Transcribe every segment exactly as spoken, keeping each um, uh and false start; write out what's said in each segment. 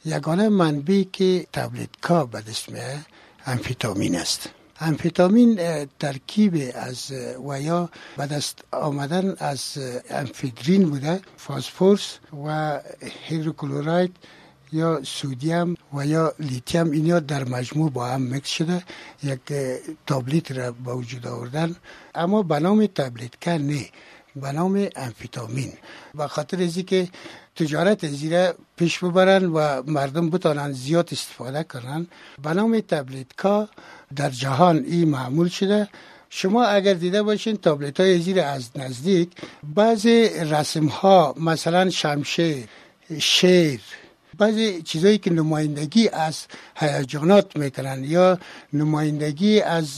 یگانه منبعی که تبلیتکا به دست میاد امفتامین است. امفتامین ترکیب از و یا به دست آمدن از امفدرین بوده، فسفرس و هیدروکلوراید یا سودیم و یا لیتیم، اینا در مجموع با هم مکس شده یک تابلت را به وجود آوردن، اما به نام تبلیتکا نه، به نام امفتامین، به خاطر ازی که تجارت زیره پیش ببرن و مردم بتانن زیاد استفاده کنن. به نام تبلیتکا در جهان این معمول شده. شما اگر دیده باشین تابلت های زیر از نزدیک، بعضی رسم ها مثلا شمشیر، شیر، بعضی چیزایی که نمایندگی از هیجانات میکنن یا نمایندگی از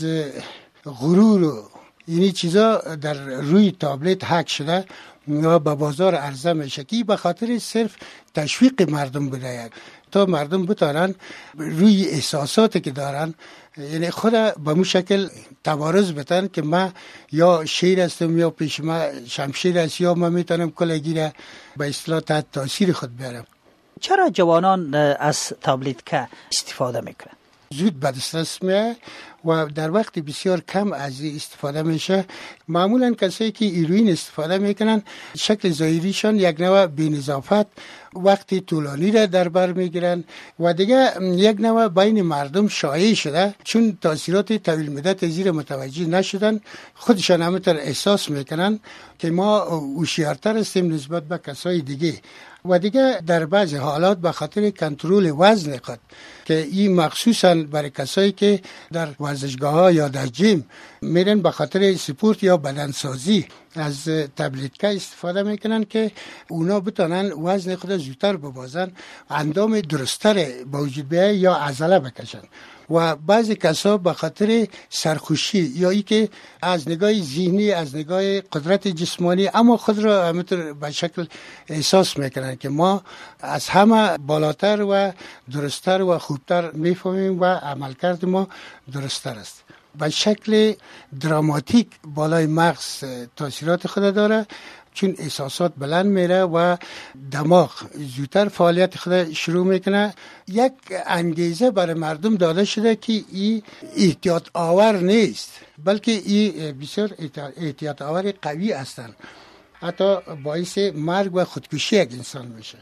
غرور و اینی چیزا در روی تابلت حک شده و به بازار عرضه میشه که به خاطر صرف تشویق مردم بوده تا مردم بتارن روی احساساتی که دارن، یعنی خود به مو شکل تبارز بتن که من یا شیر هستم یا پیش من شمشیر است یا من میتونم کلگی را به اصطلاح تحت تاثیر خود بیارم. چرا جوانان از تابلیتکا استفاده میکنن؟ زود به دسترس میاد و در وقت بسیار کم از این استفاده میشه. معمولا کسایی که هیروئین استفاده میکنن شکل ظاهریشان یک نوع بی‌نظافت، وقتی طولانی را در بر میگیرن و دیگه یک نوع بین مردم شایع شده، چون تاثیرات طویل مدت زیر متوجه نشدن، خودشان همینطور احساس میکنن که ما هوشیارتر هستیم نسبت به کسای دیگه و دیگه در بعض حالات به خاطر کنترل وزن خود که این مخصوصا برای کسایی که در ورزشگاه ها یا در جیم میرن به خاطر سپورت یا بدنسازی از تبلیتکا استفاده میکنن که اونا بتونن وزن خود زودتر ببازن، اندام درستر با وجود بیاید یا عضله بکشن. و بعضی کسا به خاطر سرخوشی یا ای که از نگاه ذهنی، از نگاه قدرت جسمانی، اما خود را همینطور به شکل احساس میکنن که ما از همه بالاتر و درستر و خوبتر میفهمیم و عملکرد ما درستر است. به شکل دراماتیک بالای مغز تاثیرات خود داره، چون احساسات بلند میره و دماغ زودتر فعالیت خود شروع میکنه. یک انگیزه برای مردم داده شده که این احتیاط آور نیست، بلکه این بسیار احتیاط آور قوی هستند، حتی باعث مرگ و خودکشی یک انسان میشه.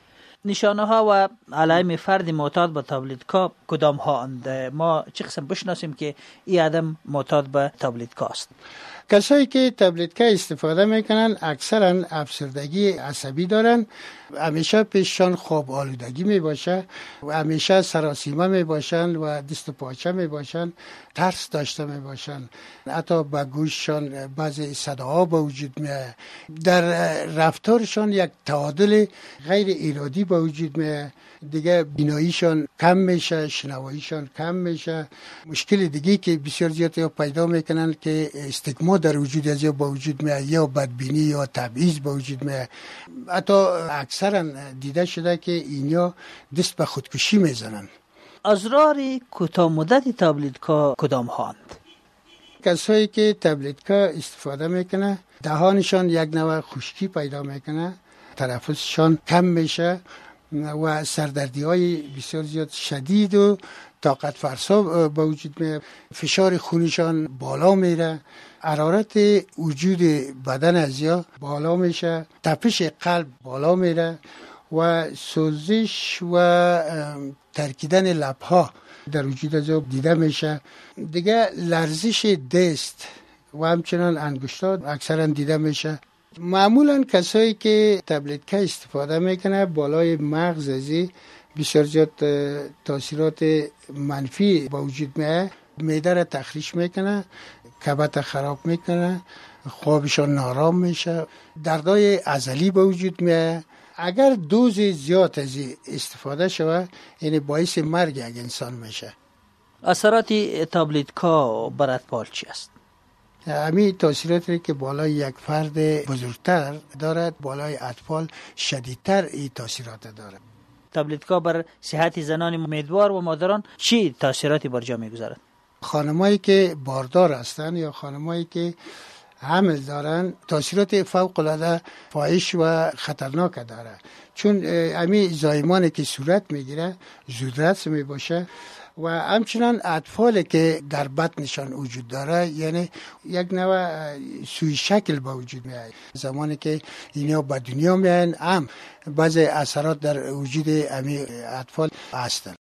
نشانه ها و علائم فرد معتاد به تابلیتکا کدام ها اند؟ ما چه قسم بشناسیم که این آدم معتاد به تابلیتکا است؟ کسایی که تبلیتکا استفاده میکنن اکثرا افسردگی عصبی دارن، همیشه پیششان خواب آلودگی میباشه و همیشه سراسیمه میباشن و دست و پاچه میباشن، ترس داشته میباشن، حتی به گوششان بعضی صداها به وجود میاد، در رفتارشان یک تعادل غیر ارادی به وجود میاد، دیگه بیناییشان کم میشه، شنواییشان کم میشه. مشکل دیگه که بسیار زیاد پیدا میکنن که استگما در وجود از یا با وجود میاد یا بدبینی یا تبعیض با وجود میاد. حتی اکثرا دیده شده که اینا دست به خودکشی میزنن. اضرار کوتاه مدت تابلیتکا کدام هاند؟ کسایی که تابلیتکا استفاده میکنه دهانشان یک نوع خشکی پیدا میکنه، تنفسشان کم میشه و سردردی های بسیار زیاد شدید و طاقت فرسا با وجود میاد، فشار خونشان بالا میره، حرارت وجود بدن از یا بالا میشه، تپش قلب بالا میره و سوزش و ترکیدن لبها در وجود از یا دیده میشه. دیگه لرزش دست و همچنان انگشتات اکثرا دیده میشه. معمولا کسایی که تبلیتکا استفاده میکنه بالای مغز ازی بسیار زیاد تاثیرات منفی با وجود میاد، معده را تخریش میکنه، کبد خراب میکنه، خوابشان نارام میشه، دردای عضلی با وجود میاد. اگر دوز زیاد از استفاده شود یعنی باعث مرگ یک انسان میشه. اثرات تابلیتکا بر اطفال چی است؟ همین تاثیراتی که بالای یک فرد بزرگتر دارد بالای اطفال شدیدتر این تاثیرات دارد. تابلیتکا بر صحت زنان امیدوار و مادران چی تاثیراتی بر جا میگذارد؟ خانمایی که باردار هستند یا خانمایی که حمل دارن تاثیرات فوق العاده فاحش و خطرناک داره، چون امی زایمانی که صورت میگیره زودرس می باشه و همچنان اطفالی که در بطنشان وجود داره، یعنی یک نوع سوی شکل با وجود میاد. زمانی که اینا به دنیا میان هم بعضی اثرات در وجود امی اطفال هستند.